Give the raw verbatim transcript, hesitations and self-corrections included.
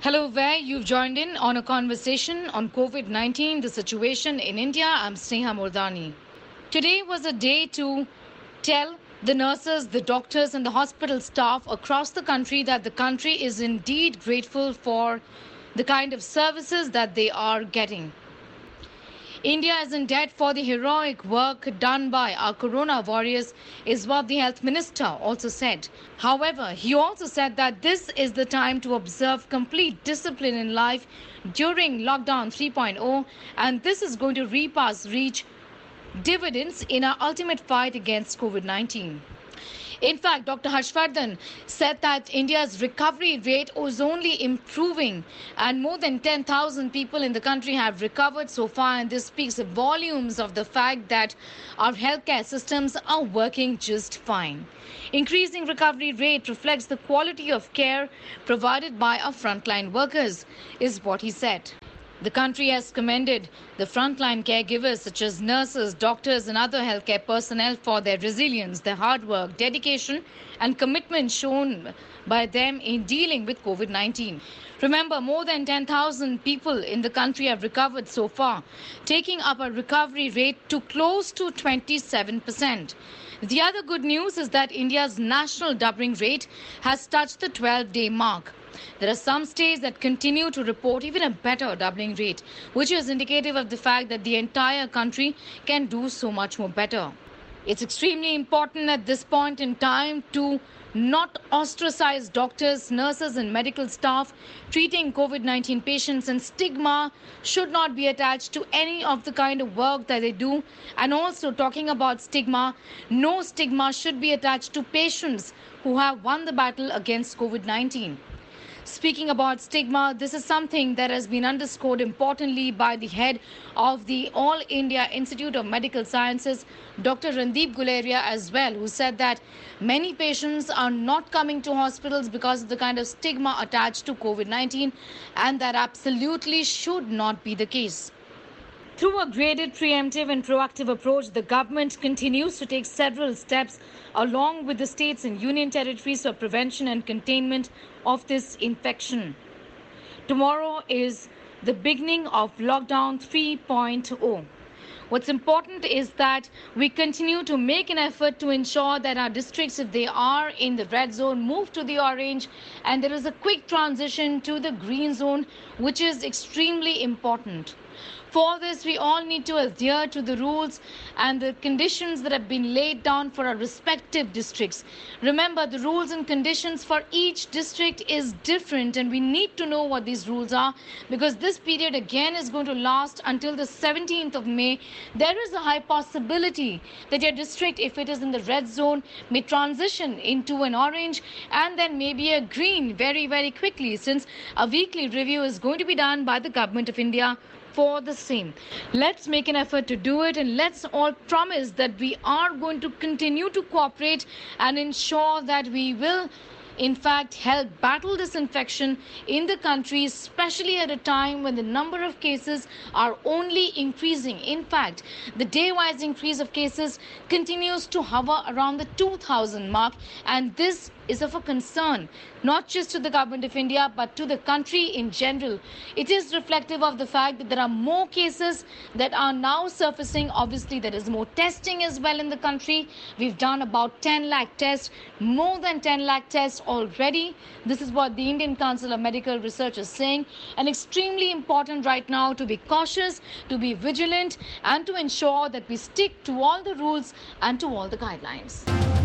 Hello, where you've joined in on a conversation on COVID nineteen, the situation in India. I'm Sneha Murdani. Today was a day to tell the nurses, the doctors, and the hospital staff across the country that the country is indeed grateful for the kind of services that they are getting. India is in debt for the heroic work done by our corona warriors, is what the health minister also said. However, he also said that this is the time to observe complete discipline in life during lockdown three point oh, and this is going to reap us reach dividends in our ultimate fight against COVID nineteen. In fact, Doctor Harshvardhan said that India's recovery rate is only improving and more than ten thousand people in the country have recovered so far, and this speaks volumes of the fact that our healthcare systems are working just fine. Increasing recovery rate reflects the quality of care provided by our frontline workers, is what he said. The country has commended the frontline caregivers such as nurses, doctors and other healthcare personnel for their resilience, their hard work, dedication and commitment shown by them in dealing with COVID nineteen. Remember, more than ten thousand people in the country have recovered so far, taking up a recovery rate to close to twenty-seven percent. The other good news is that India's national doubling rate has touched the twelve-day mark. There are some states that continue to report even a better doubling rate, which is indicative of the fact that the entire country can do so much more better. It's extremely important at this point in time to not ostracize doctors, nurses and medical staff treating COVID nineteen patients, and stigma should not be attached to any of the kind of work that they do. And also, talking about stigma, no stigma should be attached to patients who have won the battle against COVID nineteen. Speaking about stigma, this is something that has been underscored importantly by the head of the All India Institute of Medical Sciences, Doctor Randeep Guleria as well, who said that many patients are not coming to hospitals because of the kind of stigma attached to COVID nineteen, and that absolutely should not be the case. Through a graded, preemptive and proactive approach, the government continues to take several steps along with the states and union territories for prevention and containment of this infection. Tomorrow is the beginning of lockdown three point oh. What's important is that we continue to make an effort to ensure that our districts, if they are in the red zone, move to the orange, and there is a quick transition to the green zone, which is extremely important. For this, we all need to adhere to the rules and the conditions that have been laid down for our respective districts. Remember, the rules and conditions for each district is different, and we need to know what these rules are, because this period again is going to last until the seventeenth of May. There is a high possibility that your district, if it is in the red zone, may transition into an orange and then maybe a green very, very quickly, since a weekly review is going to be done by the Government of India for the same. Let's make an effort to do it, and let's all promise that we are going to continue to cooperate and ensure that we will in fact help battle this infection in the country, especially at a time when the number of cases are only increasing. In fact, the day-wise increase of cases continues to hover around the two thousand mark, and this is of a concern not just to the Government of India but to the country in general. It is reflective of the fact that there are more cases that are now surfacing. Obviously, there is more testing as well in the country. We've done about ten lakh tests, more than ten lakh tests already. This is what the Indian Council of Medical Research is saying, and extremely important right now to be cautious, to be vigilant, and to ensure that we stick to all the rules and to all the guidelines.